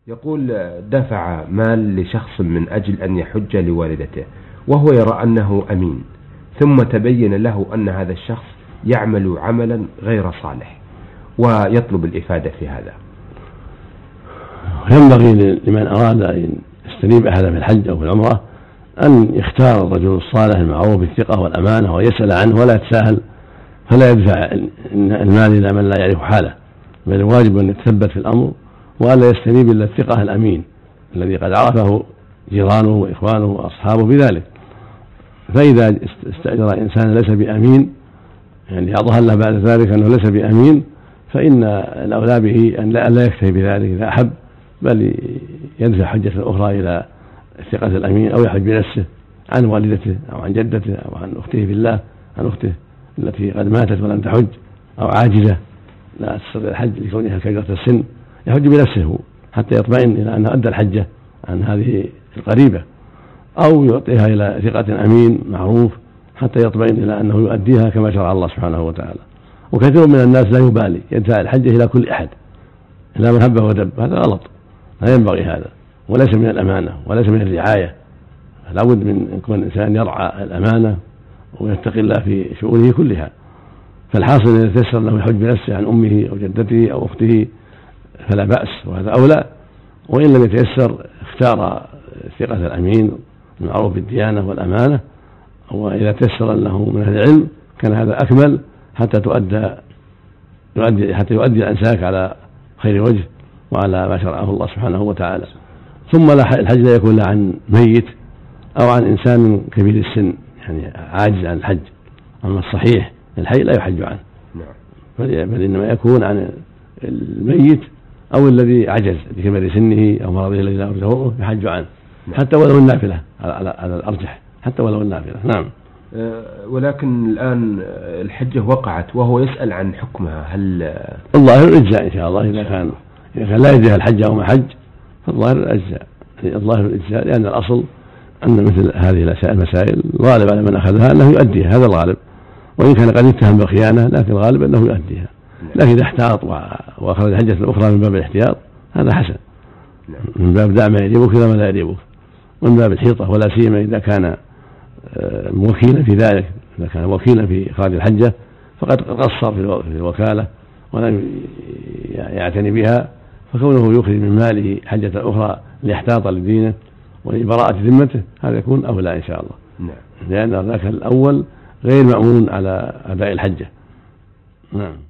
يقول دفع مال لشخص من أجل أن يحج لوالدته وهو يرى أنه أمين، ثم تبين له أن هذا الشخص يعمل عملا غير صالح ويطلب الإفادة في هذا. ينبغي لمن أراد أن يستنيب أحدا في الحج أو في العمرة أن يختار الرجل الصالح المعروف بالثقة والأمانة ويسأل عنه ولا يتساهل، فلا يدفع المال إلى من لا يعرف حاله، بل الواجب أن يتثبت في الأمر وألا يستنيب إلا الثقة الأمين الذي قد عرفه جيرانه وإخوانه وأصحابه بذلك. فإذا استأجر إنسان ليس بأمين، يعني أظهر له بعد ذلك أنه ليس بأمين، فإن الأولى به أن لا يكتفي بذلك إذا أحب، بل يدفع حجة أخرى إلى الثقة الأمين، أو يحج بنفسه عن والدته أو عن جدته أو عن أخته بالله، عن أخته التي قد ماتت ولم تحج أو عاجزة لا تستطيع الحج لكونها كبيرة السن، يحج بنفسه حتى يطمئن إلى أنه أدى الحجة عن هذه القريبة، أو يعطيها إلى ثقة أمين معروف حتى يطمئن إلى أنه يؤديها كما شرع الله سبحانه وتعالى. وكثير من الناس لا يبالي، يدفع الحجة إلى كل أحد إلى من هب ودب، هذا غلط، لا ينبغي هذا، وليس من الأمانة وليس من الرعاية. لا بد من أن يكون الإنسان يرعى الأمانة ويتقي الله في شؤونه كلها. فالحاصل إذا تيسر له الحج بنفسه عن أمه أو جدته أو أخته فلا بأس، وهذا أولى. وإن لم يتيسر اختار الثقة الأمين المعروف بالديانة والأمانة، وإذا تيسر له من أهل العلم كان هذا أكمل حتى يؤدي الأنساك على خير وجه وعلى ما شرعه الله سبحانه وتعالى. ثم الحج لا يكون لا عن ميت أو عن إنسان كبير السن يعني عاجز عن الحج، أما الصحيح الحي لا يحج عنه، بل إنما يكون عن الميت أو الذي عجز لكبر سنه أو مرضه الذي لا يرجعه يحج عنه، حتى ولو النافلة على الأرجح، حتى ولو النافلة. نعم. ولكن الآن الحجة وقعت وهو يسأل عن حكمها، هل الظاهر الإجزاء إن شاء الله؟ إذا كان لا يدري الحج أو ما حج فالظاهر الأجزاء، الظاهر الإجزاء، لأن الأصل أن مثل هذه المسائل الغالب على من أخذها أنه يؤديها، هذا الغالب، وإن كان قد يتهم بالخيانة لكن الغالب أنه يؤديها. لكن إذا احتاط وأخذ الحجة الأخرى من باب الاحتياط هذا حسن، من باب دع ما يريبك إلى ما لا يريبك، ومن باب الحيطة، ولا سيما إذا كان موكيلا في ذلك، إذا كان وكيلا في إخراج الحجة فقد قصر في الوكالة ولم يعتني بها، فكونه يخرج من ماله حجة أخرى ليحتاط لدينه ولبراءة ذمته هذا يكون أولى إن شاء الله. لأن ذاك الأول غير مأمون على أداء الحجة. نعم.